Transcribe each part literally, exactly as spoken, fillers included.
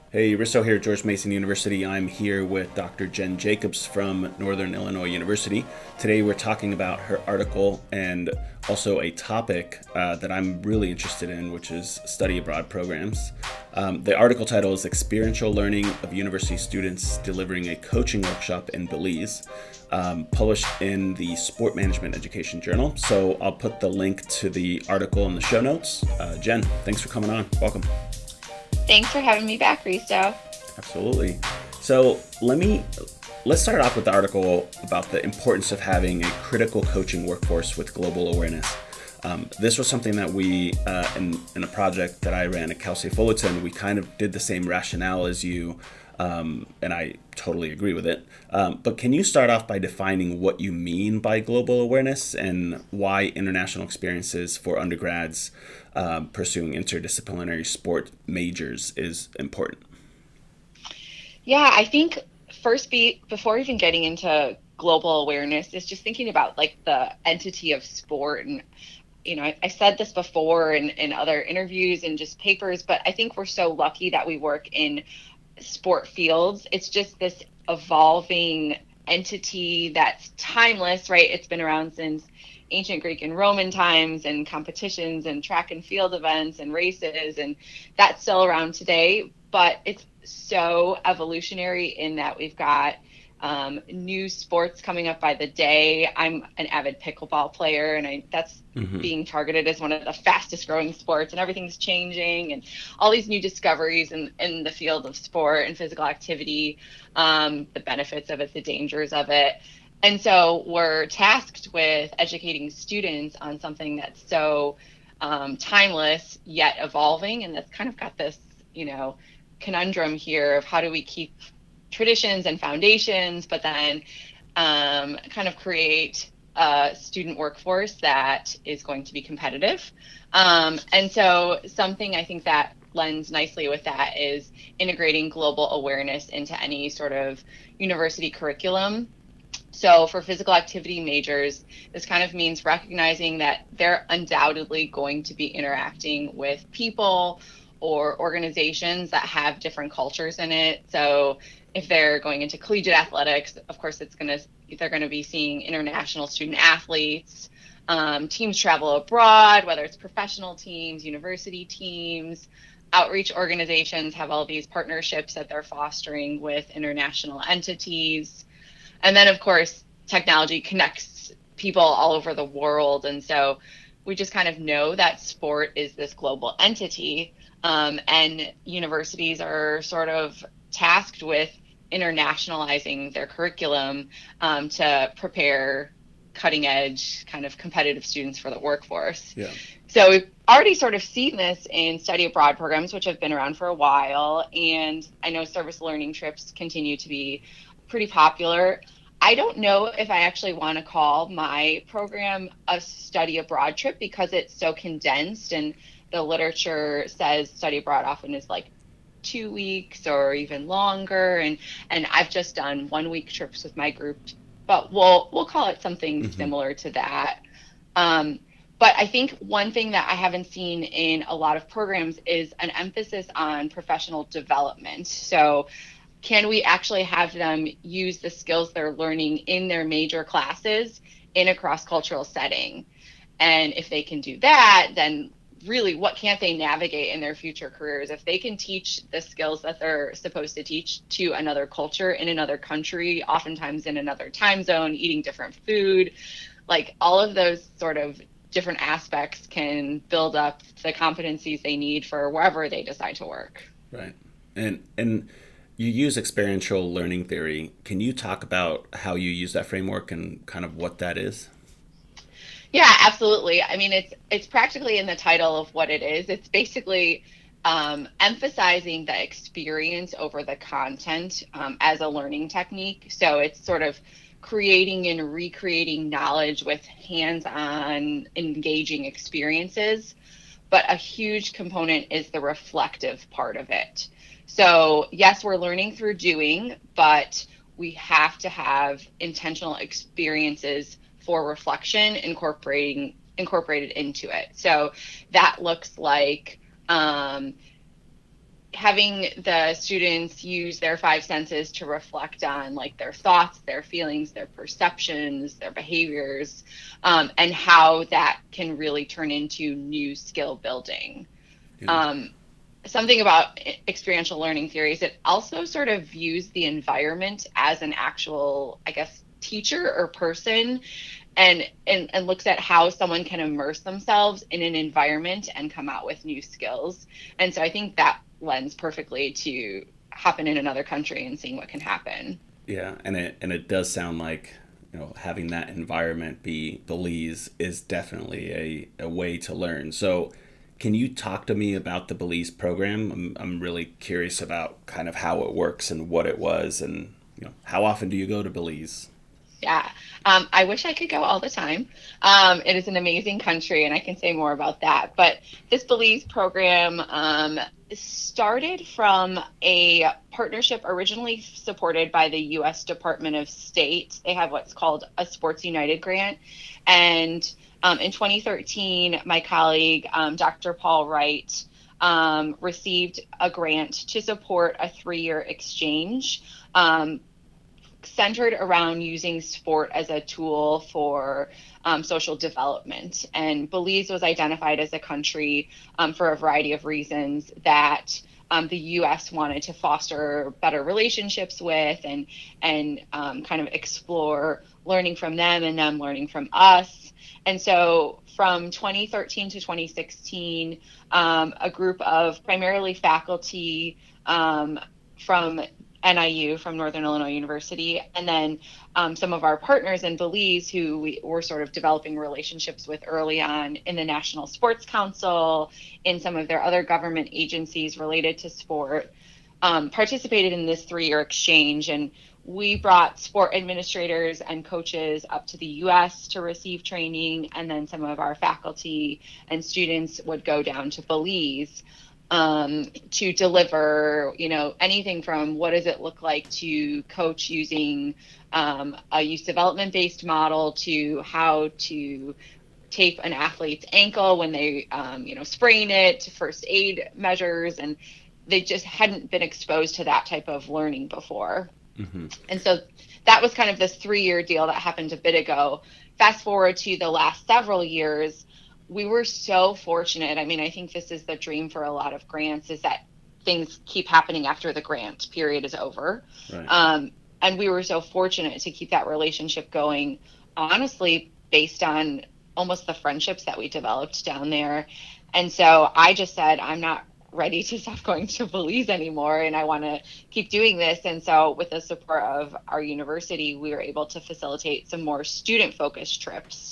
Hey, Risto here, George Mason University. I'm here with Doctor Jen Jacobs from Northern Illinois University. Today we're talking about her article and also a topic uh, that I'm really interested in, which is study abroad programs. Um, the article title is Experiential Learning of University Students Delivering a Coaching Workshop in Belize, um, published in the Sport Management Education Journal. So I'll put the link to the article in the show notes. Uh, Jen, thanks for coming on. Welcome. Thanks for having me back, Risto. Absolutely. So let me let's start off with the article about the importance of having a critical coaching workforce with global awareness. Um, this was something that we, uh, in, in a project that I ran at Cal State Fullerton, we kind of did the same rationale as you, um, and I totally agree with it. Um, but can you start off by defining what you mean by global awareness and why international experiences for undergrads um, pursuing interdisciplinary sport majors is important? Yeah, I think first be before even getting into global awareness is just thinking about like the entity of sport. And you know, I, I said this before in, in other interviews and just papers, but I think we're so lucky that we work in sport fields. It's just this evolving entity that's timeless, right? It's been around since ancient Greek and Roman times, and competitions and track and field events and races, and that's still around today. But it's so evolutionary in that we've got um, new sports coming up by the day. I'm an avid pickleball player, and I that's Mm-hmm. being targeted as one of the fastest growing sports, and everything's changing, and all these new discoveries in, in the field of sport and physical activity, um, the benefits of it, the dangers of it. And so we're tasked with educating students on something that's so um, timeless yet evolving, and that's kind of got this, you know, conundrum here of how do we keep traditions and foundations, but then um, kind of create a student workforce that is going to be competitive. Um, and so something I think that lends nicely with that is integrating global awareness into any sort of university curriculum. So for physical activity majors, this kind of means recognizing that they're undoubtedly going to be interacting with people or organizations that have different cultures in it. So if they're going into collegiate athletics, of course, it's going to they're going to be seeing international student athletes. Um, teams travel abroad, whether it's professional teams, university teams. Outreach organizations have all these partnerships that they're fostering with international entities. And then, of course, technology connects people all over the world. And so we just kind of know that sport is this global entity. Um, and universities are sort of tasked with internationalizing their curriculum um, to prepare cutting edge kind of competitive students for the workforce. Yeah. So we've already sort of seen this in study abroad programs, which have been around for a while. And I know service learning trips continue to be pretty popular. I don't know if I actually want to call my program a study abroad trip because it's so condensed, and the literature says study abroad often is like two weeks or even longer. And and I've just done one week trips with my group, but we'll we'll call it something Mm-hmm. similar to that. Um, but I think one thing that I haven't seen in a lot of programs is an emphasis on professional development. So can we actually have them use the skills they're learning in their major classes in a cross-cultural setting? And if they can do that, then really what can't they navigate in their future careers? If they can teach the skills that they're supposed to teach to another culture in another country, oftentimes in another time zone, eating different food, like all of those sort of different aspects can build up the competencies they need for wherever they decide to work. Right. And and you use experiential learning theory. Can you talk about how you use that framework and kind of what that is? Yeah, absolutely. I mean, it's it's practically in the title of what it is. It's basically um, emphasizing the experience over the content um, as a learning technique. So it's sort of creating and recreating knowledge with hands-on engaging experiences. But a huge component is the reflective part of it. So yes, we're learning through doing, but we have to have intentional experiences for reflection incorporating incorporated into it. So that looks like um, having the students use their five senses to reflect on like their thoughts, their feelings, their perceptions, their behaviors, um, and how that can really turn into new skill building. Yeah. Um, something about experiential learning theory is it also sort of views the environment as an actual, I guess, teacher or person, and, and and looks at how someone can immerse themselves in an environment and come out with new skills. And so I think that lends perfectly to hopping in another country and seeing what can happen. Yeah, and it and it does sound like, you know, having that environment be Belize is definitely a, a way to learn. So can you talk to me about the Belize program? I'm I'm really curious about kind of how it works and what it was, and you know, how often do you go to Belize? Yeah, um, I wish I could go all the time. Um, it is an amazing country, and I can say more about that. But this Belize program um, started from a partnership originally supported by the U S Department of State. They have what's called a Sports United grant. And um, in twenty thirteen, my colleague, um, Doctor Paul Wright, um, received a grant to support a three-year exchange Um, centered around using sport as a tool for um, social development. And Belize was identified as a country um, for a variety of reasons that um, the U S wanted to foster better relationships with, and and um, kind of explore learning from them and them learning from us. And so from twenty thirteen to twenty sixteen, um, a group of primarily faculty um, from N I U, from Northern Illinois University, and then um, some of our partners in Belize who we were sort of developing relationships with early on in the National Sports Council, in some of their other government agencies related to sport, um, participated in this three-year exchange. And we brought sport administrators and coaches up to the U S to receive training, and then some of our faculty and students would go down to Belize um, to deliver, you know, anything from what does it look like to coach using um, a youth development based model, to how to tape an athlete's ankle when they, um, you know, sprain it, to first aid measures. And they just hadn't been exposed to that type of learning before. Mm-hmm. And so that was kind of this three-year deal that happened a bit ago. Fast forward to the last several years, we were so fortunate. I mean, I think this is the dream for a lot of grants, is that things keep happening after the grant period is over. Right. Um, and we were so fortunate to keep that relationship going, honestly, based on almost the friendships that we developed down there. And so I just said, I'm not ready to stop going to Belize anymore, and I want to keep doing this. And so with the support of our university, we were able to facilitate some more student-focused trips.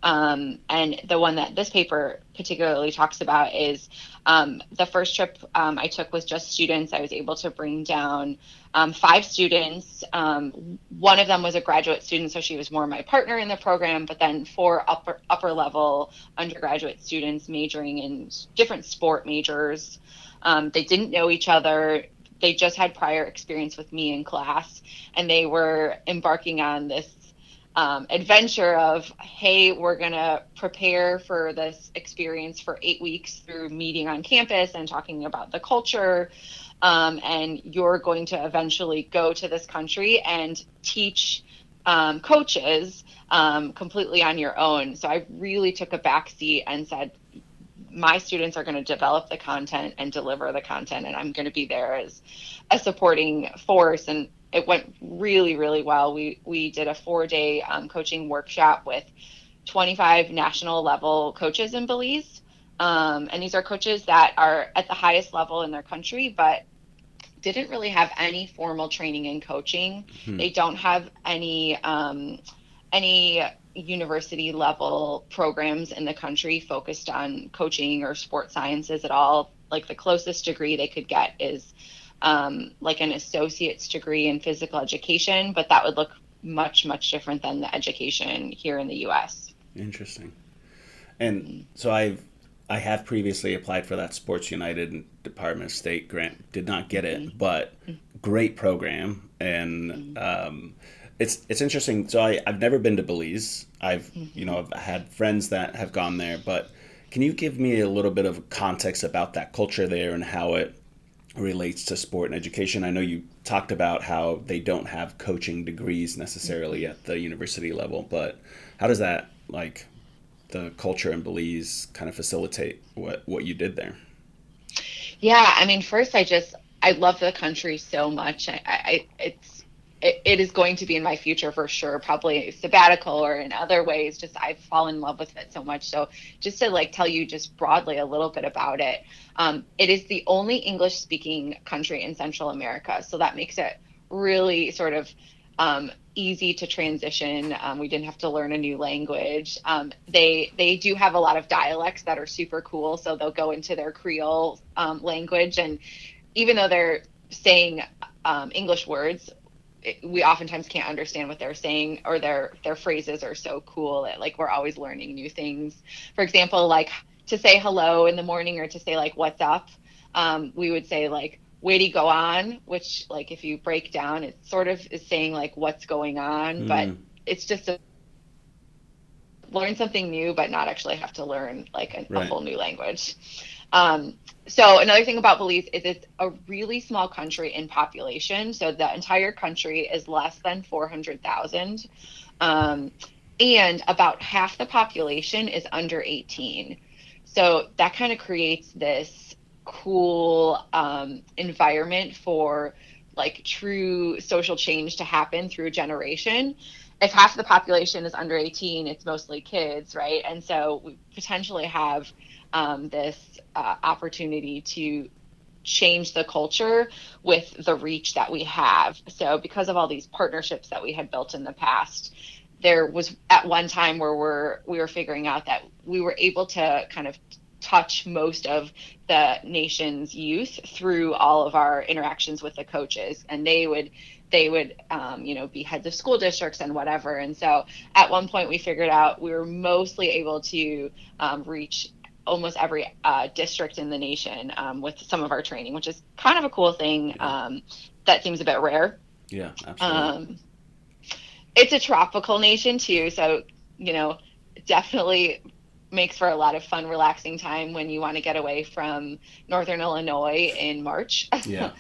Um, and the one that this paper particularly talks about is um, the first trip um, I took was just students. I was able to bring down um, five students. Um, one of them was a graduate student, so she was more my partner in the program, but then four upper, upper level undergraduate students majoring in different sport majors. Um, they didn't know each other. They just had prior experience with me in class, and they were embarking on this Um, adventure of, hey, we're going to prepare for this experience for eight weeks through meeting on campus and talking about the culture. Um, and you're going to eventually go to this country and teach um, coaches um, completely on your own. So I really took a backseat and said, my students are going to develop the content and deliver the content, and I'm going to be there as a supporting force. And it went really, really well. We we did a four-day um, coaching workshop with twenty-five national level coaches in Belize. Um, and these are coaches that are at the highest level in their country, but didn't really have any formal training in coaching. Hmm. They don't have any um, any university level programs in the country focused on coaching or sports sciences at all. Like the closest degree they could get is um, like an associate's degree in physical education, but that would look much, much different than the education here in the U S. Interesting. And so I've, I have previously applied for that Sports United Department of State grant, did not get it, mm-hmm. but great program. And mm-hmm. um, it's it's interesting. So I, I've never been to Belize. I've, mm-hmm. you know, I've had friends that have gone there, but can you give me a little bit of context about that culture there and how it relates to sport and education. I know you talked about how they don't have coaching degrees necessarily at the university level, but how does that, like, the culture in Belize kind of facilitate what, what you did there? Yeah, I mean, first, I just I love the country so much. I, I it's it, it is going to be in my future for sure, probably sabbatical or in other ways. Just I've fallen in love with it so much. So just to like tell you just broadly a little bit about it, um, it is the only English speaking country in Central America. So that makes it really sort of um, easy to transition. Um, we didn't have to learn a new language. Um, they they do have a lot of dialects that are super cool. So they'll go into their Creole um, language, and even though they're saying um, English words, it, we oftentimes can't understand what they're saying, or their their phrases are so cool that like we're always learning new things. For example, like to say hello in the morning or to say like what's up, um, we would say like way to go on, which like if you break down, it sort of is saying like what's going on, Mm. but it's just a learn something new, but not actually have to learn like a, a Right. whole new language. Um, so another thing about Belize is it's a really small country in population. So the entire country is less than four hundred thousand. Um, and about half the population is under eighteen. So that kind of creates this cool um, environment for like true social change to happen through a generation. If half the population is under eighteen, it's mostly kids, right? And so we potentially have um, this uh, opportunity to change the culture with the reach that we have. So because of all these partnerships that we had built in the past, there was at one time where we're we were figuring out that we were able to kind of touch most of the nation's youth through all of our interactions with the coaches, and they would they would um, you know be heads of school districts and whatever. And so at one point we figured out we were mostly able to um, reach almost every uh, district in the nation um, with some of our training, which is kind of a cool thing. Yeah. Um, that seems a bit rare. Yeah, absolutely. Um, it's a tropical nation too, so you know definitely makes for a lot of fun, relaxing time when you want to get away from Northern Illinois in March. Yeah.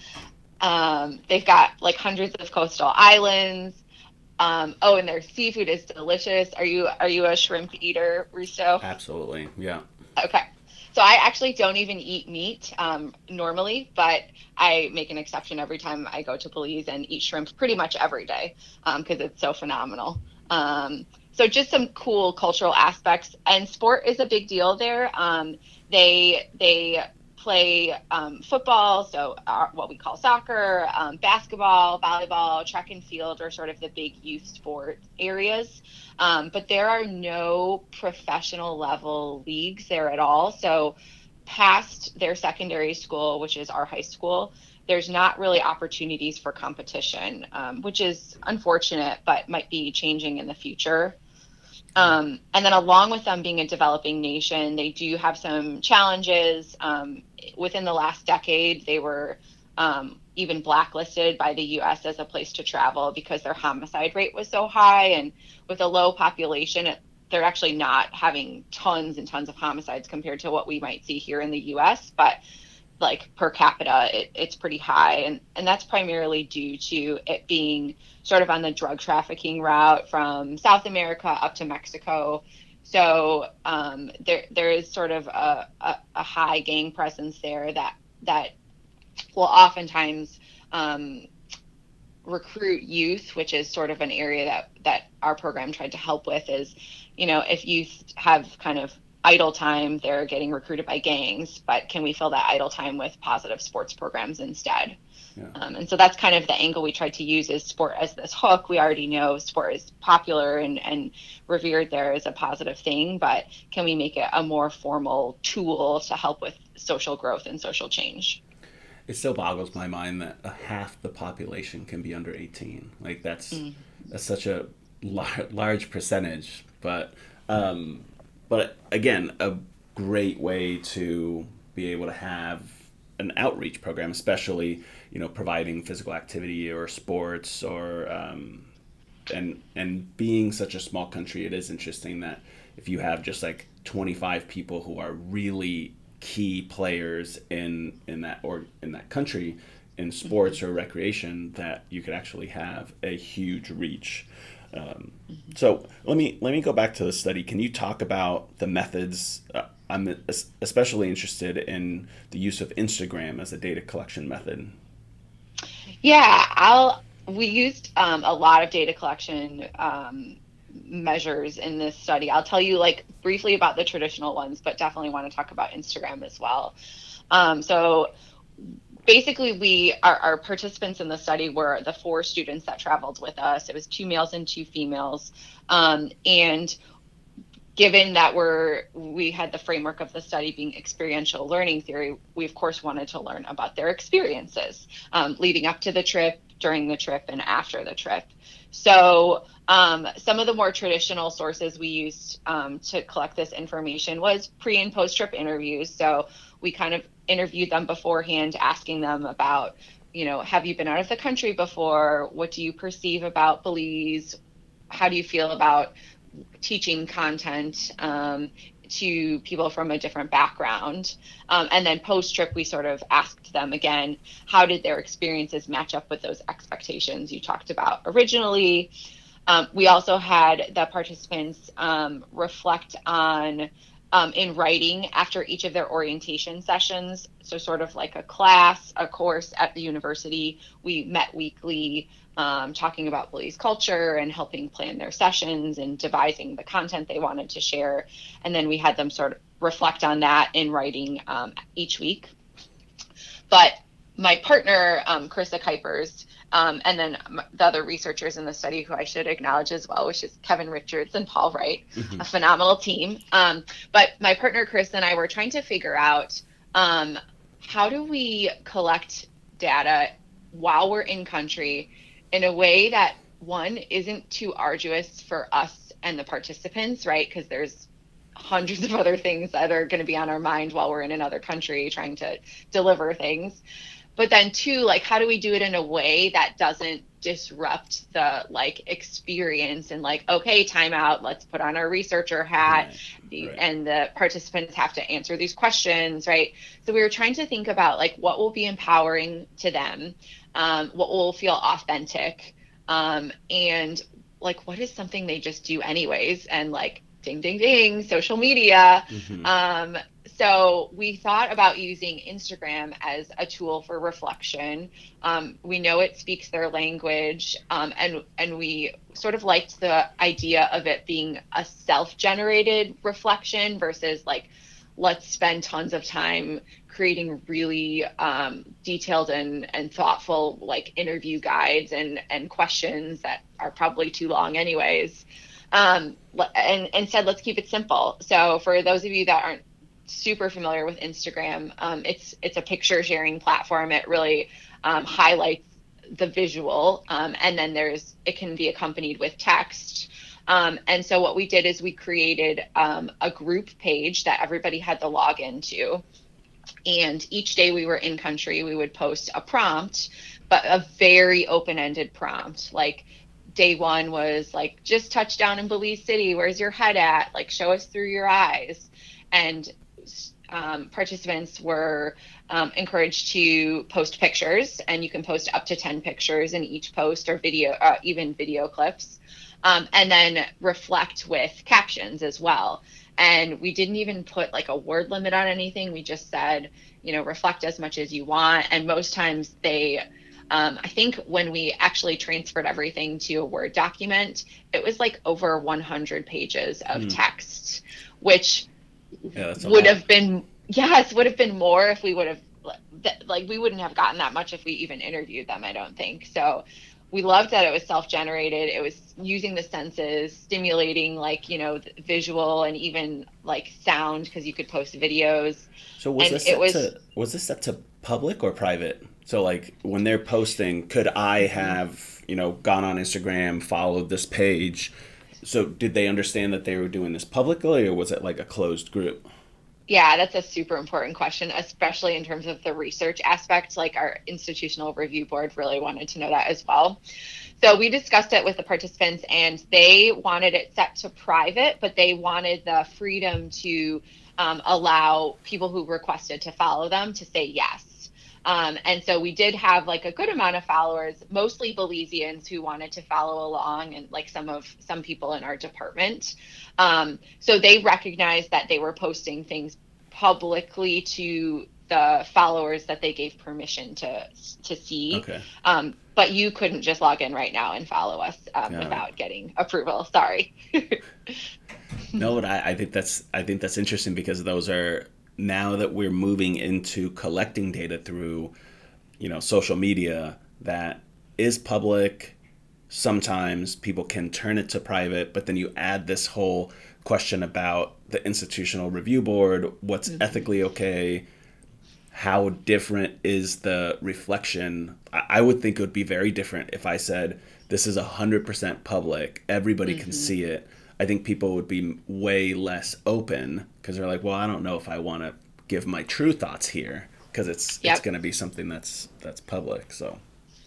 um, they've got like hundreds of coastal islands. Um, oh, and their seafood is delicious. Are you are you a shrimp eater, Risto? Absolutely. Yeah. Okay. So I actually don't even eat meat um, normally, but I make an exception every time I go to Belize and eat shrimp pretty much every day because um, it's so phenomenal. Um, so just some cool cultural aspects, and sport is a big deal there. Um, they they play um, football, so our, what we call soccer, um, basketball, volleyball, track and field are sort of the big youth sport areas. Um, but there are no professional level leagues there at all. So past their secondary school, which is our high school, there's not really opportunities for competition, um, which is unfortunate, but might be changing in the future. Um, and then along with them being a developing nation, they do have some challenges. Um, within the last decade, they were um, even blacklisted by the U S as a place to travel because their homicide rate was so high. And with a low population, they're actually not having tons and tons of homicides compared to what we might see here in the U S, but like per capita, it, it's pretty high. And, and that's primarily due to it being sort of on the drug trafficking route from South America up to Mexico. So um, there there is sort of a, a, a high gang presence there that that will oftentimes um, recruit youth, which is sort of an area that, that our program tried to help with is, you know, if youth have kind of idle time, they're getting recruited by gangs, but can we fill that idle time with positive sports programs instead? Yeah. Um, and so that's kind of the angle we tried to use is sport as this hook. We already know sport is popular and, and revered there as a positive thing, but can we make it a more formal tool to help with social growth and social change? It still boggles my mind that a half the population can be under eighteen. Like that's mm. that's such a lar- large percentage, but um, but again, a great way to be able to have an outreach program, especially, you know, providing physical activity or sports or um, and and being such a small country, it is interesting that if you have just like twenty-five people who are really key players in in that or in that that country in sports or recreation, that you could actually have a huge reach. Um, so let me let me go back to the study. Can you talk about the methods? Uh, I'm especially interested in the use of Instagram as a data collection method. Yeah, I'll. We used um, a lot of data collection um, measures in this study. I'll tell you like briefly about the traditional ones, but definitely want to talk about Instagram as well. Um, so basically, we our, our participants in the study were the four students that traveled with us. It was two males and two females, um, and given that we're we had the framework of the study being experiential learning theory, we of course wanted to learn about their experiences um, leading up to the trip, during the trip, and after the trip. So um, some of the more traditional sources we used um, to collect this information was pre and post trip interviews. So we kind of interviewed them beforehand, asking them about, you know, have you been out of the country before? What do you perceive about Belize? How do you feel about teaching content um, to people from a different background? Um, and then post-trip, we sort of asked them again, how did their experiences match up with those expectations you talked about originally? Um, we also had the participants um, reflect on um, in writing after each of their orientation sessions. So sort of like a class, a course at the university. We met weekly, um, talking about Belize culture and helping plan their sessions and devising the content they wanted to share. And then we had them sort of reflect on that in writing um, each week. But my partner, um, Carissa Kuipers, um, and then the other researchers in the study who I should acknowledge as well, which is Kevin Richards and Paul Wright, mm-hmm. a phenomenal team. Um, but my partner, Chris, and I were trying to figure out um, how do we collect data while we're in country in a way that, one, isn't too arduous for us and the participants, right? Because there's hundreds of other things that are going to be on our mind while we're in another country trying to deliver things. But then two, like, how do we do it in a way that doesn't disrupt the like experience and like, okay, time out, let's put on our researcher hat, right, the, right. and the participants have to answer these questions, right? So we were trying to think about like what will be empowering to them, um, what will feel authentic, um, and like what is something they just do anyways, and like ding, ding, ding, social media. Mm-hmm. Um, so we thought about using Instagram as a tool for reflection. Um, we know it speaks their language, um, and and we sort of liked the idea of it being a self-generated reflection versus like, let's spend tons of time creating really um, detailed and, and thoughtful like interview guides and, and questions that are probably too long anyways. Um, and instead, let's keep it simple. So for those of you that aren't super familiar with Instagram, um, it's it's a picture sharing platform. It really um, highlights the visual, um, and then there's it can be accompanied with text. Um, and so what we did is we created um, a group page that everybody had to log into. And each day we were in country, we would post a prompt, but a very open-ended prompt. Like day one was like, just touched down in Belize City. Where's your head at? Like, show us through your eyes. And um, participants were um, encouraged to post pictures, and you can post up to ten pictures in each post, or video, uh, even video clips. Um, and then reflect with captions as well. And we didn't even put like a word limit on anything. We just said, you know, reflect as much as you want. And most times they, um, I think when we actually transferred everything to a Word document, it was like over one hundred pages of mm. text, which yeah, would have been, yes, would have been more if we would have, like, we wouldn't have gotten that much if we even interviewed them, I don't think. So we loved that it was self-generated. It was using the senses, stimulating like, you know, visual and even like sound, because you could post videos. So was and this set was, to was this set to public or private? So like when they're posting, could I have, you know, gone on Instagram, followed this page? So did they understand that they were doing this publicly, or was it like a closed group? Yeah, that's a super important question, especially in terms of the research aspect. Like our institutional review board really wanted to know that as well. So we discussed it with the participants, and they wanted it set to private, but they wanted the freedom to um, allow people who requested to follow them to say yes. Um, and so we did have like a good amount of followers, mostly Belizeans who wanted to follow along, and like some of some people in our department. Um, so they recognized that they were posting things publicly to the followers that they gave permission to to see. Okay. Um, but you couldn't just log in right now and follow us um, without getting approval. Sorry. No, but I, I think that's I think that's interesting, because those are, now that we're moving into collecting data through, you know, social media that is public. Sometimes people can turn it to private, but then you add this whole question about the institutional review board, what's mm-hmm. ethically okay, how different is the reflection. I would think it would be very different if I said, this is one hundred percent public, everybody mm-hmm. can see it. I think people would be way less open, because they're like, well, I don't know if I want to give my true thoughts here, because it's yep. it's going to be something that's that's public. So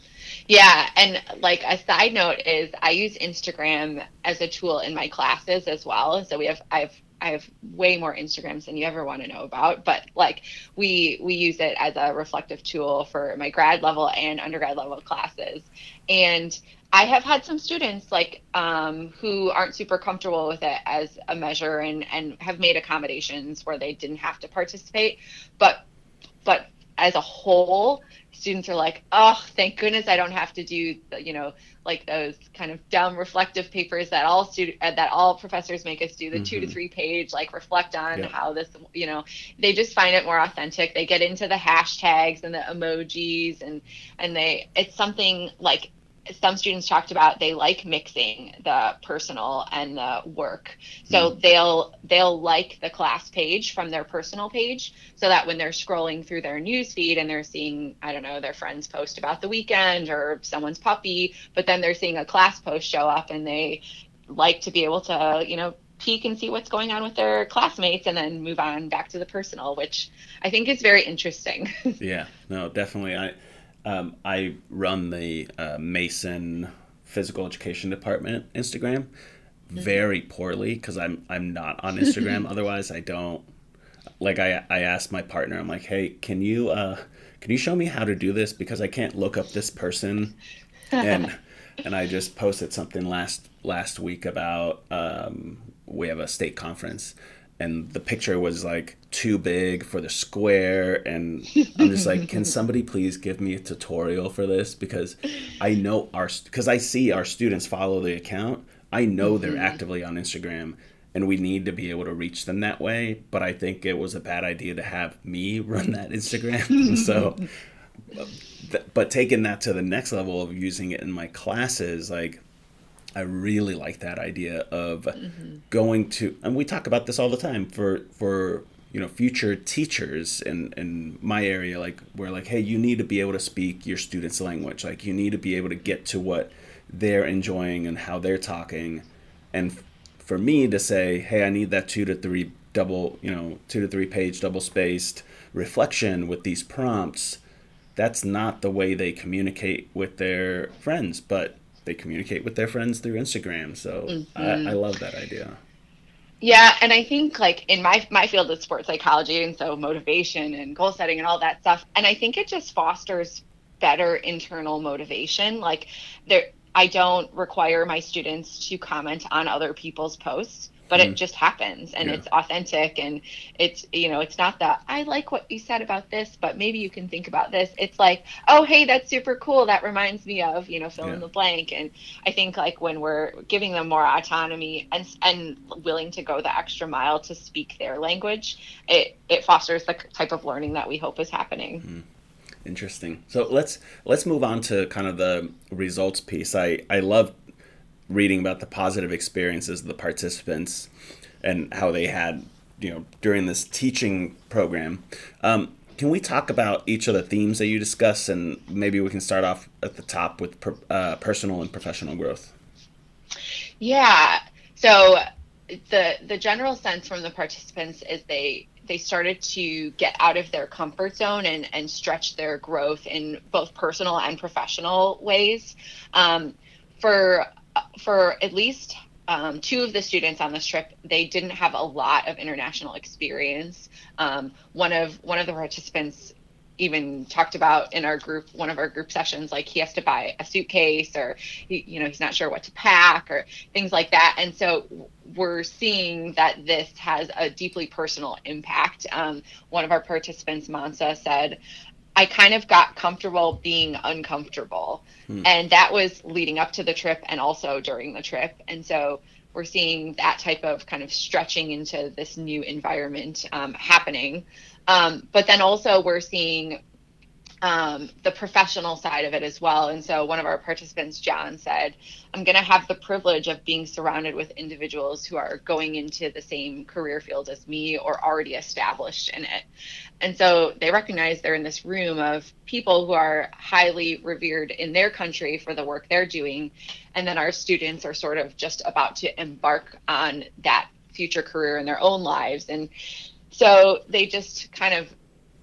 yeah, and like a side note is I use Instagram as a tool in my classes as well. So we have I have I have way more Instagrams than you ever want to know about, but like we we use it as a reflective tool for my grad level and undergrad level classes. And I have had some students like um, who aren't super comfortable with it as a measure, and, and have made accommodations where they didn't have to participate. But but as a whole, students are like, oh, thank goodness I don't have to do, you know, like those kind of dumb reflective papers that all student uh, that all professors make us do, the mm-hmm. two to three page, like reflect on yep. how this, you know, they just find it more authentic. They get into the hashtags and the emojis, and and they it's something like, some students talked about they like mixing the personal and the work. So mm. they'll they'll like the class page from their personal page, so that when they're scrolling through their news feed and they're seeing, I don't know, their friends post about the weekend or someone's puppy, but then they're seeing a class post show up, and they like to be able to, you know, peek and see what's going on with their classmates, and then move on back to the personal, which I think is very interesting. Yeah, no, definitely. I Um, I run the uh, Mason Physical Education Department Instagram very poorly, because I'm I'm not on Instagram. Otherwise, I don't like. I I asked my partner. I'm like, hey, can you uh can you show me how to do this, because I can't look up this person, and and I just posted something last last week about um we have a state conference. And the picture was like too big for the square. And I'm just like, can somebody please give me a tutorial for this? Because I know our, because I see our students follow the account. I know mm-hmm. they're actively on Instagram, and we need to be able to reach them that way. But I think it was a bad idea to have me run that Instagram. So, but taking that to the next level of using it in my classes, like, I really like that idea of mm-hmm. going to, and we talk about this all the time for, for, you know, future teachers in, in my area, like we're like, hey, you need to be able to speak your students' language. Like you need to be able to get to what they're enjoying and how they're talking. And for me to say, hey, I need that two to three double, you know, two to three page double spaced reflection with these prompts, that's not the way they communicate with their friends, but they communicate with their friends through Instagram. So mm-hmm. I, I love that idea. Yeah. And I think like in my, my field is sports psychology, and so motivation and goal setting and all that stuff. And I think it just fosters better internal motivation. Like there, I don't require my students to comment on other people's posts, but mm. it just happens, and yeah. it's authentic, and it's, you know, it's not that I like what you said about this, but maybe you can think about this. It's like, oh, hey, that's super cool. That reminds me of, you know, fill yeah. in the blank. And I think like when we're giving them more autonomy and and willing to go the extra mile to speak their language, it, it fosters the type of learning that we hope is happening. Mm. Interesting. So let's let's move on to kind of the results piece. I, I love reading about the positive experiences of the participants and how they had, you know, during this teaching program. Um, can we talk about each of the themes that you discuss, and maybe we can start off at the top with per, uh, personal and professional growth? Yeah. So the the general sense from the participants is they they started to get out of their comfort zone and, and stretch their growth in both personal and professional ways. Um, for for at least um, two of the students on this trip, they didn't have a lot of international experience. Um, one of one of the participants, even talked about in our group, one of our group sessions, like he has to buy a suitcase, or he, you know, he's not sure what to pack, or things like that. And so we're seeing that this has a deeply personal impact. Um, one of our participants, Mansa, said, I kind of got comfortable being uncomfortable. Hmm. And that was leading up to the trip and also during the trip. And so we're seeing that type of kind of stretching into this new environment um, happening. Um, but then also we're seeing um, the professional side of it as well. And so one of our participants, John, said, I'm going to have the privilege of being surrounded with individuals who are going into the same career field as me or already established in it. And so they recognize they're in this room of people who are highly revered in their country for the work they're doing. And then our students are sort of just about to embark on that future career in their own lives. And so they just kind of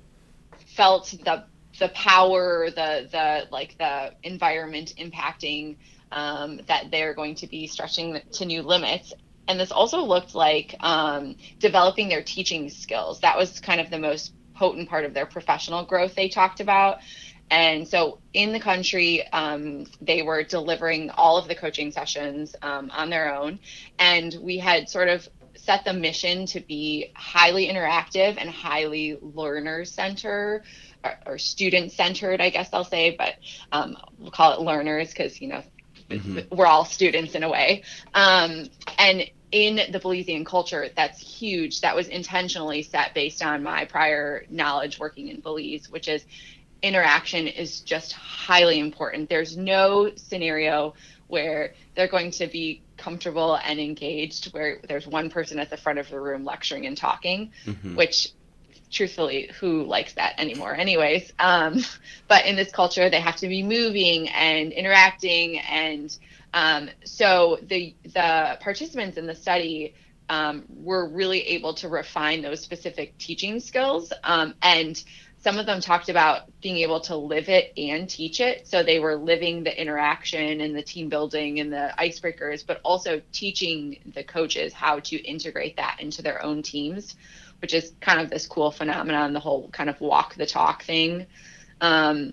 felt the the power, the the like the environment impacting, um, that they're going to be stretching to new limits. And this also looked like um, developing their teaching skills. That was kind of the most potent part of their professional growth they talked about. And so in the country, um, they were delivering all of the coaching sessions um, on their own. And we had sort of set the mission to be highly interactive and highly learner-centered, or, or student-centered, I guess I'll say, but um, we'll call it learners because, you know, mm-hmm. we're all students in a way. Um, and in the Belizean culture, that's huge. That was intentionally set based on my prior knowledge working in Belize, which is interaction is just highly important. There's no scenario where they're going to be comfortable and engaged where there's one person at the front of the room lecturing and talking, mm-hmm. which truthfully, who likes that anymore anyways? Um, but in this culture, they have to be moving and interacting. And um, so the the participants in the study um, were really able to refine those specific teaching skills. Um, and some of them talked about being able to live it and teach it. So they were living the interaction and the team building and the icebreakers, but also teaching the coaches how to integrate that into their own teams, which is kind of this cool phenomenon, the whole kind of walk the talk thing. Um,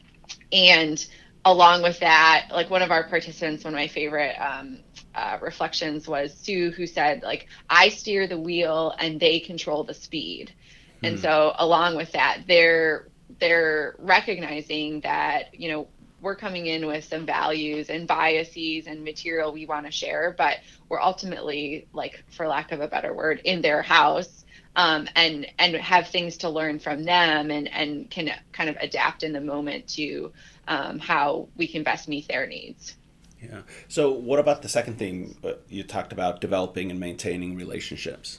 and along with that, like one of our participants, one of my favorite um, uh, reflections was Sue, who said, like, I steer the wheel and they control the speed. Mm. And so along with that, they're they're recognizing that, you know, we're coming in with some values and biases and material we want to share, but we're ultimately, like, for lack of a better word, in their house. Um, and and have things to learn from them, and, and can kind of adapt in the moment to um, how we can best meet their needs. Yeah. So what about the second thing you talked about, developing and maintaining relationships?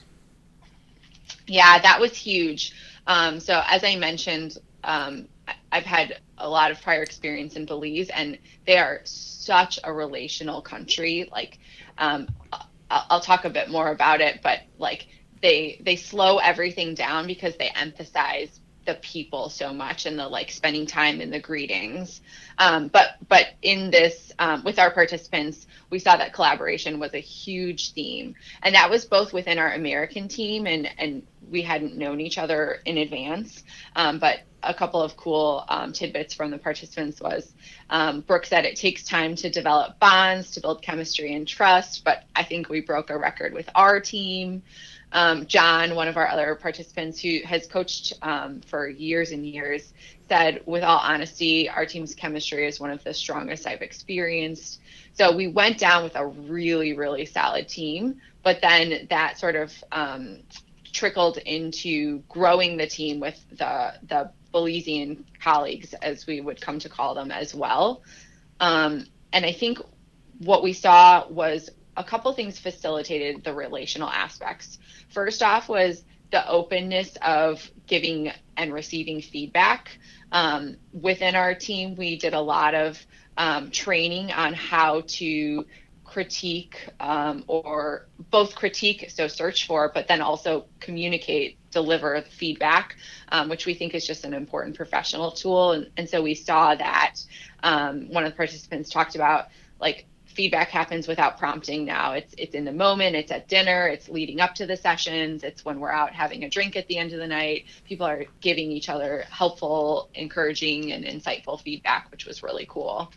Yeah, that was huge. Um, so as I mentioned, um, I've had a lot of prior experience in Belize, and they are such a relational country. Like, um, I'll talk a bit more about it, but like, they they slow everything down because they emphasize the people so much and the like spending time in the greetings. Um, but but in this, um, with our participants, we saw that collaboration was a huge theme. And that was both within our American team, and, and we hadn't known each other in advance. Um, but a couple of cool um, tidbits from the participants was, um, Brooke said it takes time to develop bonds, to build chemistry and trust, but I think we broke a record with our team. Um, John, one of our other participants who has coached um, for years and years, said, with all honesty, our team's chemistry is one of the strongest I've experienced. So we went down with a really, really solid team, but then that sort of um, trickled into growing the team with the, the Belizean colleagues, as we would come to call them as well. Um, and I think what we saw was a couple things facilitated the relational aspects. First off was the openness of giving and receiving feedback. Um, within our team, we did a lot of um, training on how to critique um, or both critique, so search for, but then also communicate, deliver feedback, um, which we think is just an important professional tool. And, and so we saw that um, one of the participants talked about, like, feedback happens without prompting now. It's it's in the moment, it's at dinner, it's leading up to the sessions, it's when we're out having a drink at the end of the night. People are giving each other helpful, encouraging, and insightful feedback, which was really cool.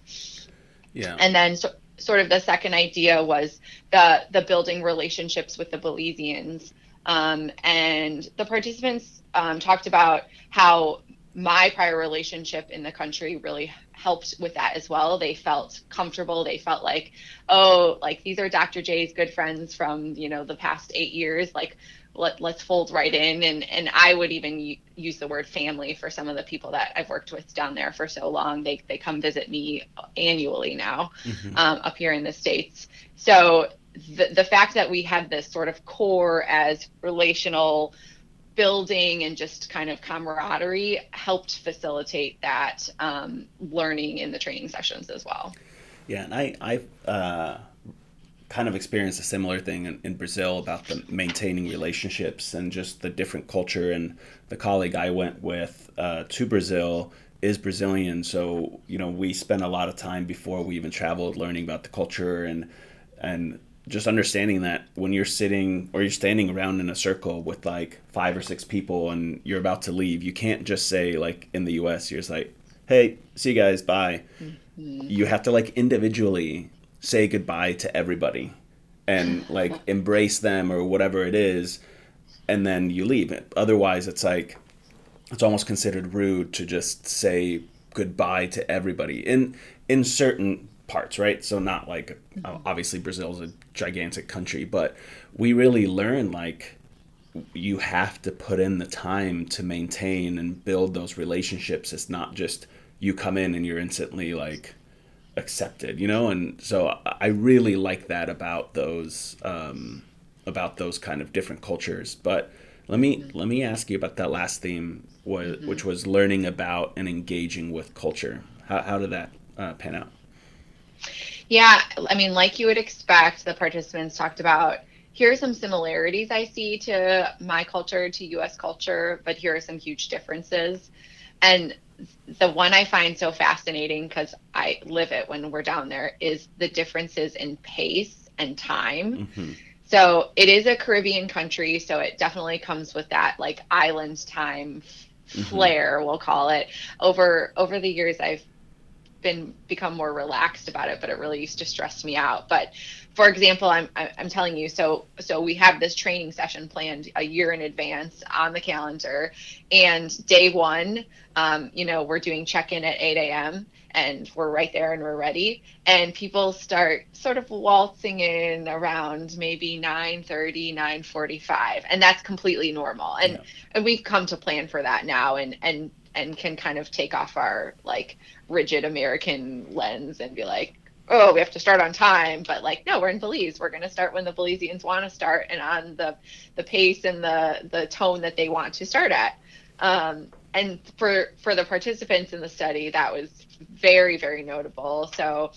Yeah. And then so, sort of the second idea was the the building relationships with the Belizeans. Um, and the participants um, talked about how my prior relationship in the country really helped with that as well. They felt comfortable. They felt like, oh, like these are Doctor J's good friends from, you know, the past eight years. Like, let, let's fold right in. And, and I would even use the word family for some of the people that I've worked with down there for so long. They, they come visit me annually now, mm-hmm. um, up here in the States. So the, the fact that we had this sort of core as relational building and just kind of camaraderie helped facilitate that um, learning in the training sessions as well. Yeah, and I I uh, kind of experienced a similar thing in, in Brazil about the maintaining relationships and just the different culture. And the colleague I went with uh, to Brazil is Brazilian, so you know we spent a lot of time before we even traveled learning about the culture and and. just understanding that when you're sitting or you're standing around in a circle with like five or six people and you're about to leave, you can't just say like in the U S, you're just like, hey, see you guys, bye. Mm-hmm. You have to like individually say goodbye to everybody and like embrace them or whatever it is. And then you leave it. Otherwise it's like, it's almost considered rude to just say goodbye to everybody in, in certain parts, right? So not like, obviously Brazil's a gigantic country, but we really learn like you have to put in the time to maintain and build those relationships. It's not just you come in and you're instantly like accepted, you know? And so I really like that about those, um, about those kind of different cultures. But let me, mm-hmm. let me ask you about that last theme, was, mm-hmm. which was learning about and engaging with culture. How, how did that uh, pan out? Yeah, I mean, like you would expect, the participants talked about, here are some similarities I see to my culture, to U S culture, but here are some huge differences. And the one I find so fascinating, because I live it when we're down there, is the differences in pace and time. Mm-hmm. So it is a Caribbean country, so it definitely comes with that like island time flair, mm-hmm. we'll call it. Over over the years, I've been become more relaxed about it, but it really used to stress me out. But for example, I'm I'm telling you, so so we have this training session planned a year in advance on the calendar, and day one, um, you know, we're doing check-in at eight a.m. and we're right there and we're ready, and people start sort of waltzing in around maybe nine thirty, nine forty-five, and that's completely normal. And yeah. and we've come to plan for that now, and and and can kind of take off our like rigid American lens and be like, oh, we have to start on time. But like, no, we're in Belize. We're going to start when the Belizeans want to start and on the, the pace and the, the tone that they want to start at. Um, and for, for the participants in the study, that was very, very notable. So,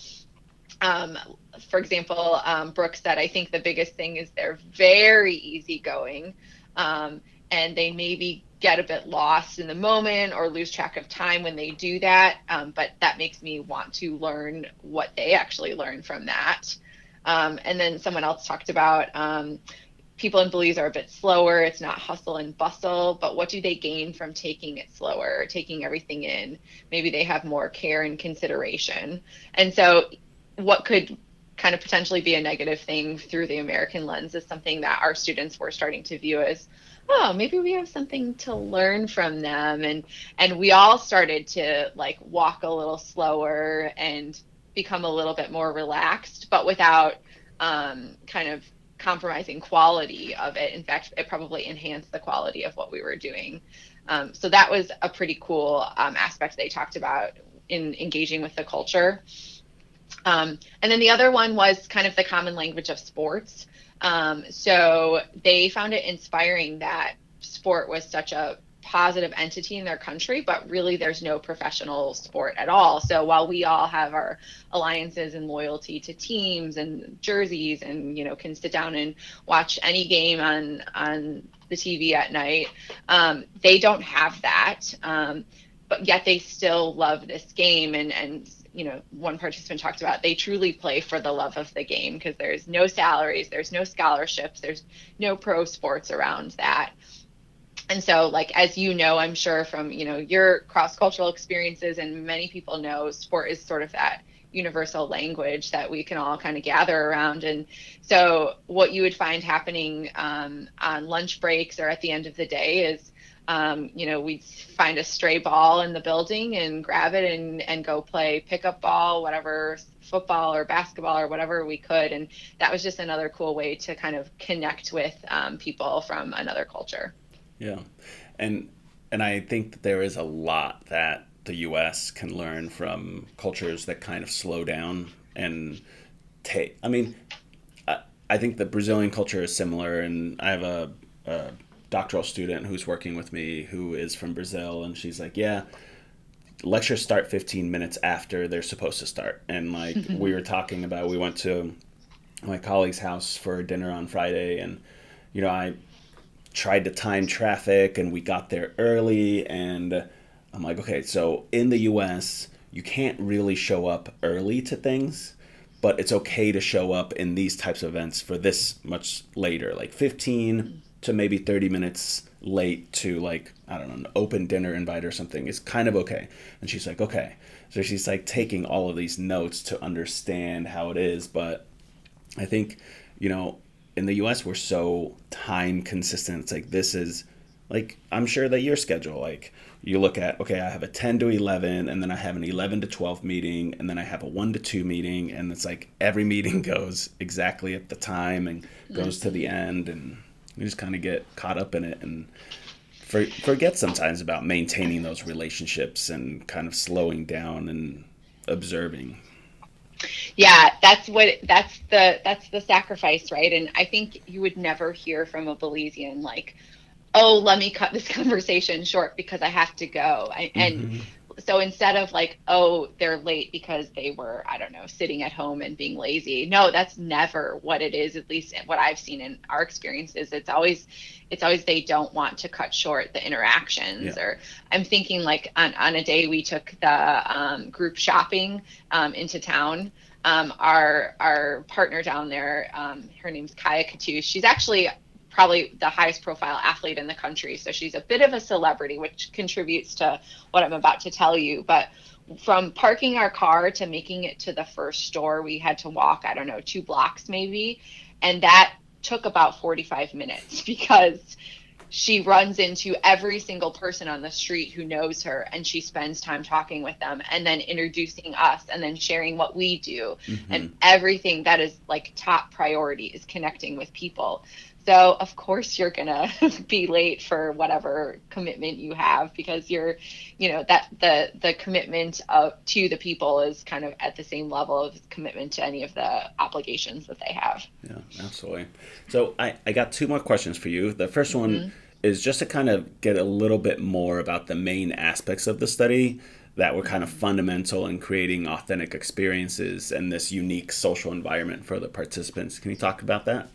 um, for example, um, Brooke said, I think the biggest thing is they're very easygoing. Um, and they maybe get a bit lost in the moment or lose track of time when they do that. Um, but that makes me want to learn what they actually learn from that. Um, and then someone else talked about um, people in Belize are a bit slower. It's not hustle and bustle, but what do they gain from taking it slower, taking everything in? Maybe they have more care and consideration. And so what could kind of potentially be a negative thing through the American lens is something that our students were starting to view as, oh, maybe we have something to learn from them. And and we all started to like walk a little slower and become a little bit more relaxed, but without um, kind of compromising quality of it. In fact, it probably enhanced the quality of what we were doing. Um, so that was a pretty cool um, aspect they talked about in engaging with the culture. Um, and then the other one was kind of the common language of sports. Um, so they found it inspiring that sport was such a positive entity in their country, but really there's no professional sport at all. So while we all have our alliances and loyalty to teams and jerseys and, you know, can sit down and watch any game on, on the T V at night, um, they don't have that. Um, but yet they still love this game. And, and, you know, one participant talked about they truly play for the love of the game because there's no salaries, there's no scholarships, there's no pro sports around that. And so, like, as you know, I'm sure from, you know, your cross-cultural experiences, and many people know, sport is sort of that universal language that we can all kind of gather around. And so what you would find happening um, on lunch breaks or at the end of the day is, um, you know, we'd find a stray ball in the building and grab it and, and go play pickup ball, whatever, football or basketball or whatever we could. And that was just another cool way to kind of connect with um, people from another culture. Yeah. And and I think that there is a lot that the U S can learn from cultures that kind of slow down and take. I mean, I, I think the Brazilian culture is similar, and I have a, a doctoral student who's working with me who is from Brazil, and she's like, yeah, lectures start fifteen minutes after they're supposed to start. And like we were talking about, we went to my colleague's house for dinner on Friday, and, you know, I tried to time traffic and we got there early, and I'm like, okay, so in the U S you can't really show up early to things, but it's okay to show up in these types of events for this much later, like fifteen to maybe thirty minutes late to, like, I don't know, an open dinner invite or something is kind of okay. And she's like, okay. So she's like taking all of these notes to understand how it is. But I think, you know, in the U S we're so time consistent. It's like, this is like, I'm sure that your schedule, like you look at, okay, I have a ten to eleven, and then I have an eleven to twelve meeting, and then I have a one to two meeting, and it's like every meeting goes exactly at the time and goes to the end, and you just kind of get caught up in it and for, forget sometimes about maintaining those relationships and kind of slowing down and observing. Yeah, that's what that's the that's the sacrifice, right? And I think you would never hear from a Belizean like, oh, let me cut this conversation short because I have to go. I, and mm-hmm. So instead of like, oh, they're late because they were, I don't know, sitting at home and being lazy. No, that's never what it is. At least what I've seen in our experiences, it's always, it's always they don't want to cut short the interactions. Yeah. Or I'm thinking like on, on a day we took the um, group shopping um, into town. Um, our our partner down there, um, her name's Kaya Katouche. She's actually probably the highest profile athlete in the country. So she's a bit of a celebrity, which contributes to what I'm about to tell you. But from parking our car to making it to the first store, we had to walk, I don't know, two blocks maybe. And that took about forty-five minutes because she runs into every single person on the street who knows her, and she spends time talking with them and then introducing us and then sharing what we do. Mm-hmm. And everything that is like top priority is connecting with people. So of course you're gonna be late for whatever commitment you have because you're, you know, that the the commitment of to the people is kind of at the same level of commitment to any of the obligations that they have. Yeah, absolutely. So I, I got two more questions for you. The first one mm-hmm. is just to kind of get a little bit more about the main aspects of the study that were kind of fundamental in creating authentic experiences and this unique social environment for the participants. Can you talk about that?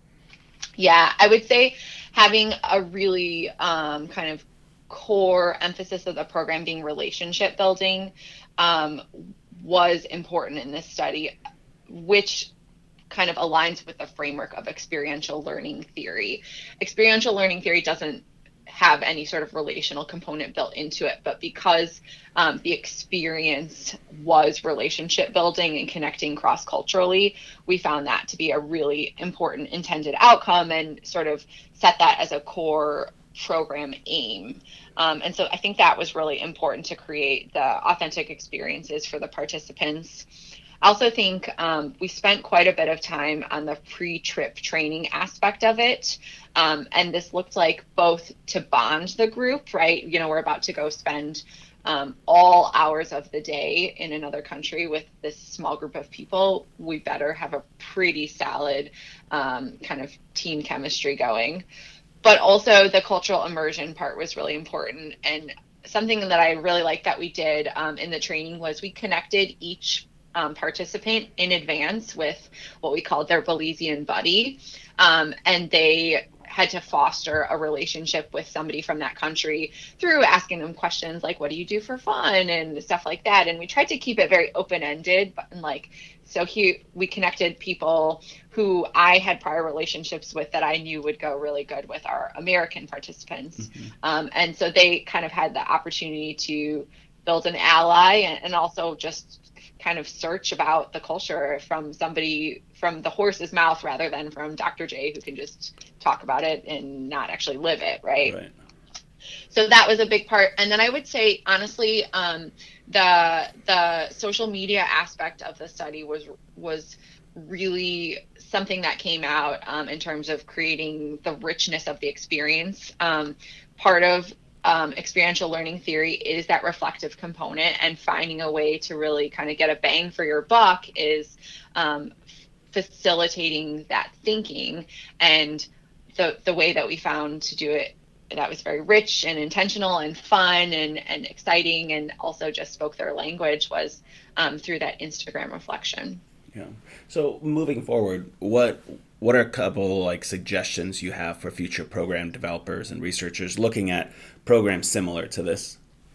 Yeah, I would say having a really um, kind of core emphasis of the program being relationship building um, was important in this study, which kind of aligns with the framework of experiential learning theory. Experiential learning theory doesn't have any sort of relational component built into it, but because um, the experience was relationship building and connecting cross-culturally, we found that to be a really important intended outcome and sort of set that as a core program aim. Um, and so I think that was really important to create the authentic experiences for the participants. I also think um, we spent quite a bit of time on the pre-trip training aspect of it. Um, and this looked like both to bond the group, right? You know, we're about to go spend um, all hours of the day in another country with this small group of people. We better have a pretty solid um, kind of team chemistry going. But also the cultural immersion part was really important. And something that I really liked that we did um, in the training was we connected each Um, participant in advance with what we called their Belizean buddy. Um, and they had to foster a relationship with somebody from that country through asking them questions like, what do you do for fun and stuff like that. And we tried to keep it very open-ended, but like, so he, we connected people who I had prior relationships with that I knew would go really good with our American participants. Mm-hmm. Um, and so they kind of had the opportunity to build an ally and, and also just kind of search about the culture from somebody from the horse's mouth rather than from Doctor J, who can just talk about it and not actually live it. Right. Right. So that was a big part. And then I would say, honestly, um, the the social media aspect of the study was was really something that came out um, in terms of creating the richness of the experience. Um, part of um, experiential learning theory is that reflective component, and finding a way to really kind of get a bang for your buck is um, facilitating that thinking. And the the way that we found to do it that was very rich and intentional and fun and, and exciting, and also just spoke their language, was um, through that Instagram reflection. Yeah. So moving forward, what what are a couple like suggestions you have for future program developers and researchers looking at programs similar to this?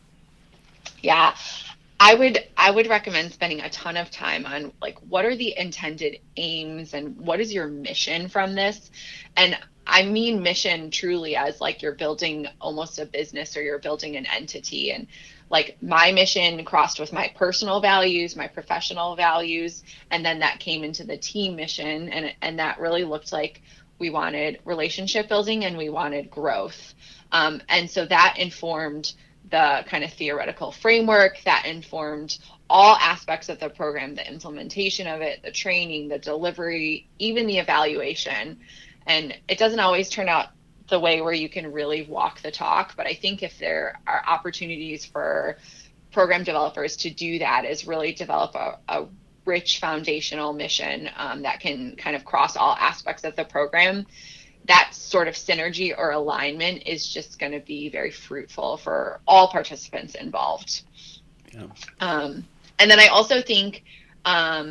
Yeah, I would I would recommend spending a ton of time on like, what are the intended aims and what is your mission from this? And I mean mission truly as like you're building almost a business or you're building an entity. And like my mission crossed with my personal values, my professional values, and then that came into the team mission. And, and that really looked like we wanted relationship building and we wanted growth. Um, and so that informed the kind of theoretical framework, that informed all aspects of the program, the implementation of it, the training, the delivery, even the evaluation. And it doesn't always turn out the way where you can really walk the talk. But I think if there are opportunities for program developers to do that, is really develop a, a rich foundational mission um, that can kind of cross all aspects of the program, that sort of synergy or alignment is just going to be very fruitful for all participants involved. Yeah. Um, and then I also think um,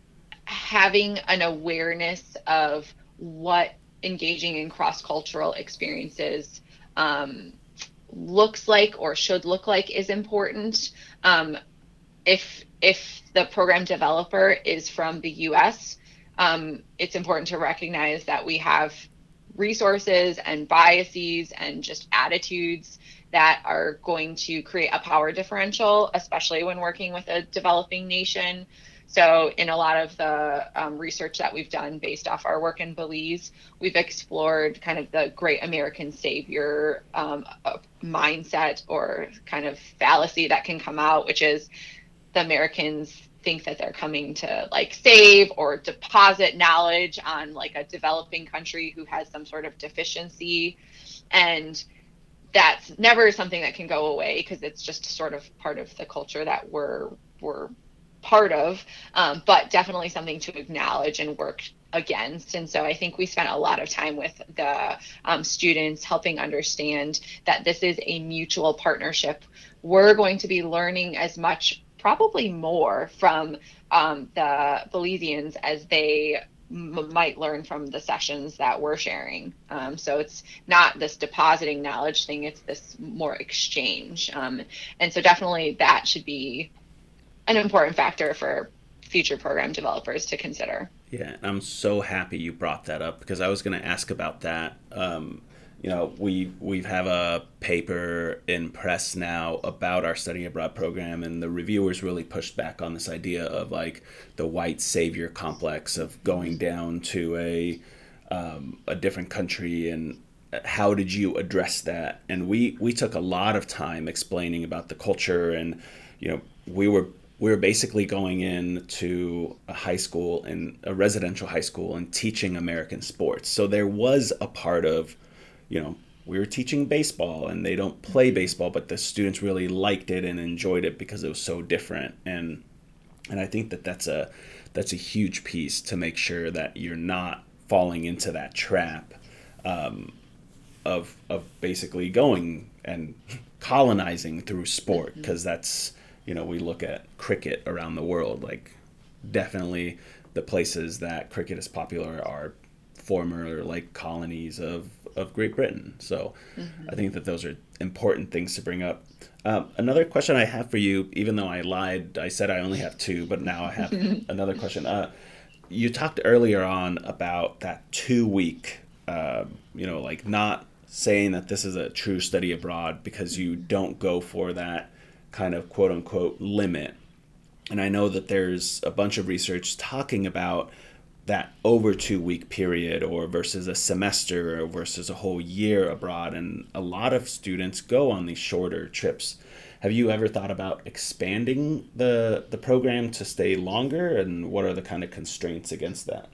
having an awareness of what engaging in cross-cultural experiences um, looks like or should look like is important. Um, if if the program developer is from the U S, um, it's important to recognize that we have resources and biases and just attitudes that are going to create a power differential, especially when working with a developing nation. So in a lot of the um, research that we've done based off our work in Belize, we've explored kind of the great American savior um, uh, mindset or kind of fallacy that can come out, which is the Americans think that they're coming to like save or deposit knowledge on like a developing country who has some sort of deficiency. And that's never something that can go away because it's just sort of part of the culture that we're we're part of, um, but definitely something to acknowledge and work against. And so I think we spent a lot of time with the um, students helping understand that this is a mutual partnership. We're going to be learning as much, probably more, from um, the Belizeans as they m- might learn from the sessions that we're sharing. Um, so it's not this depositing knowledge thing, it's this more exchange. Um, and so definitely that should be an important factor for future program developers to consider. Yeah, I'm so happy you brought that up because I was going to ask about that. Um, you know, we we have a paper in press now about our study abroad program, and the reviewers really pushed back on this idea of like the white savior complex of going down to a um, a different country, and how did you address that? And we we took a lot of time explaining about the culture, and you know, we were we were basically going into a high school and a residential high school and teaching American sports. So there was a part of, you know, we were teaching baseball and they don't play baseball, but the students really liked it and enjoyed it because it was so different. And and I think that that's a that's a huge piece to make sure that you're not falling into that trap um, of of basically going and colonizing through sport, because that's, you know, we look at cricket around the world, like definitely the places that cricket is popular are former like colonies of of Great Britain. So mm-hmm. I think that those are important things to bring up. Um, another question I have for you, even though I lied, I said I only have two, but now I have another question. Uh, you talked earlier on about that two week, uh, you know, like not saying that this is a true study abroad because you don't go for that kind of quote unquote limit. And I know that there's a bunch of research talking about that over two week period or versus a semester or versus a whole year abroad. And a lot of students go on these shorter trips. Have you ever thought about expanding the, the program to stay longer? And what are the kind of constraints against that?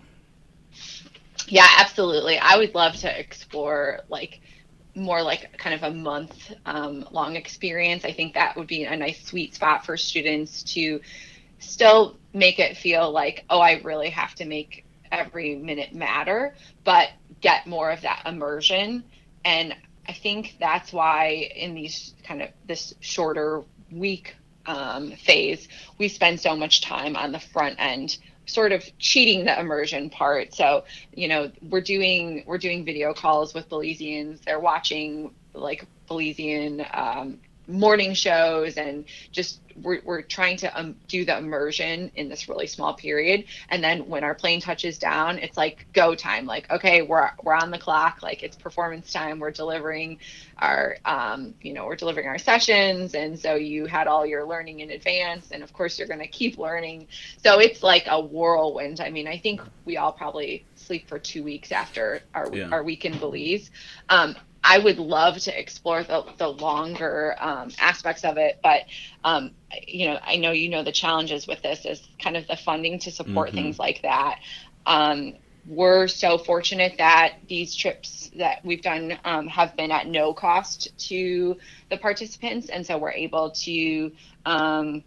Yeah, absolutely. I would love to explore like more like kind of a month um, long experience. I think that would be a nice sweet spot for students to still make it feel like, oh, I really have to make every minute matter, but get more of that immersion. And I think that's why in these kind of this shorter week um, phase, we spend so much time on the front end, sort of cheating the immersion part. So, you know, we're doing we're doing video calls with Belizeans. They're watching like Belizean um, morning shows, and just we're we're trying to um, do the immersion in this really small period. And then when our plane touches down, it's like go time. Like, okay, we're we're on the clock. Like it's performance time. We're delivering our um, you know we're delivering our sessions. And so you had all your learning in advance, and of course you're going to keep learning. So it's like a whirlwind. I mean, I think we all probably sleep for two weeks after our yeah. our week in Belize. Um, I would love to explore the, the longer um, aspects of it, but um, you know, I know you know the challenges with this is kind of the funding to support mm-hmm. things like that. Um, we're so fortunate that these trips that we've done um, have been at no cost to the participants, and so we're able to um,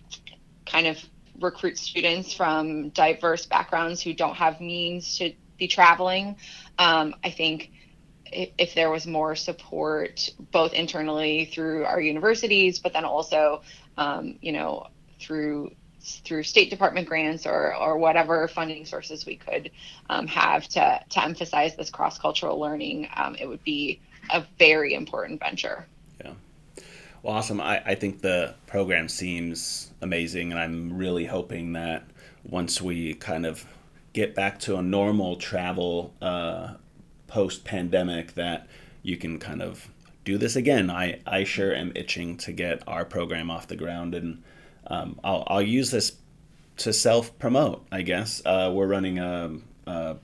kind of recruit students from diverse backgrounds who don't have means to be traveling. Um, I think if there was more support, both internally through our universities, but then also, um, you know, through through State Department grants or or whatever funding sources we could um, have to to emphasize this cross-cultural learning, um, it would be a very important venture. Yeah. Well, awesome. I, I think the program seems amazing, and I'm really hoping that once we kind of get back to a normal travel uh, post-pandemic, that you can kind of do this again. I, I sure am itching to get our program off the ground, and um, I'll, I'll use this to self-promote, I guess. Uh, we're running a, a,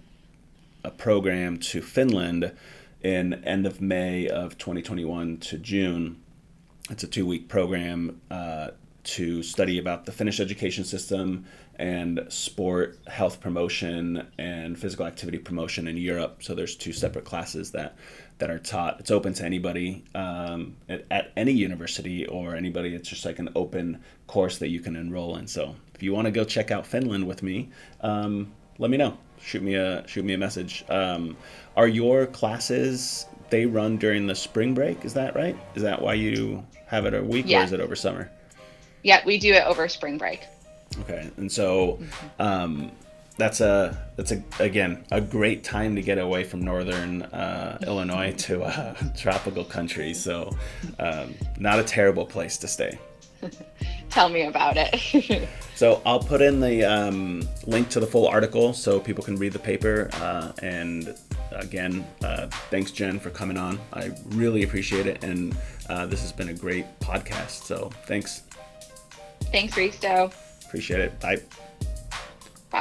a program to Finland in end of May of twenty twenty-one to June. It's a two-week program uh, to study about the Finnish education system and sport health promotion and physical activity promotion in Europe. So there's two separate classes that that are taught. It's open to anybody um, at, at any university or anybody. It's just like an open course that you can enroll in. So if you want to go check out Finland with me, um, let me know. Shoot me a shoot me a message. Um, are your classes, they run during the spring break? Is that right? Is that why you have it a week yeah. or is it over summer? Yeah, we do it over spring break. Okay, and so um, that's a that's a again a great time to get away from northern uh, Illinois to a tropical country. So um, not a terrible place to stay. Tell me about it. So I'll put in the um, link to the full article so people can read the paper. Uh, and again, uh, thanks, Jen, for coming on. I really appreciate it, and uh, this has been a great podcast. So thanks. Thanks, Risto. Appreciate it. Bye. Bye.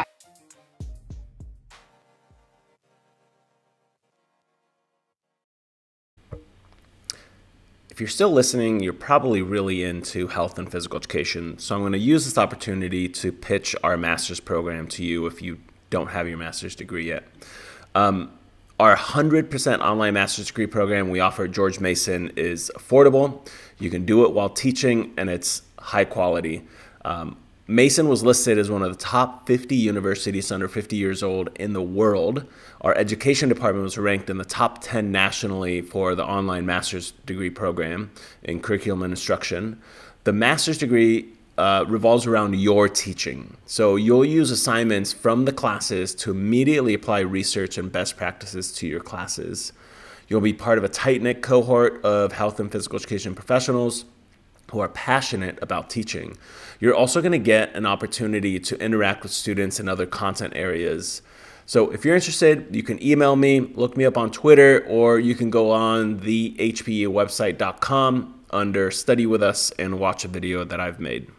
If you're still listening, you're probably really into health and physical education. So I'm going to use this opportunity to pitch our master's program to you if you don't have your master's degree yet. Um, our one hundred percent online master's degree program we offer at George Mason is affordable. You can do it while teaching, and it's high quality. Um, Mason was listed as one of the top fifty universities under fifty years old in the world. Our education department was ranked in the top ten nationally for the online master's degree program in curriculum and instruction. The master's degree uh, revolves around your teaching. So you'll use assignments from the classes to immediately apply research and best practices to your classes. You'll be part of a tight-knit cohort of health and physical education professionals who are passionate about teaching. You're also going to get an opportunity to interact with students in other content areas. So if you're interested, you can email me, look me up on Twitter, or you can go on the H P E website dot com under Study With Us and watch a video that I've made.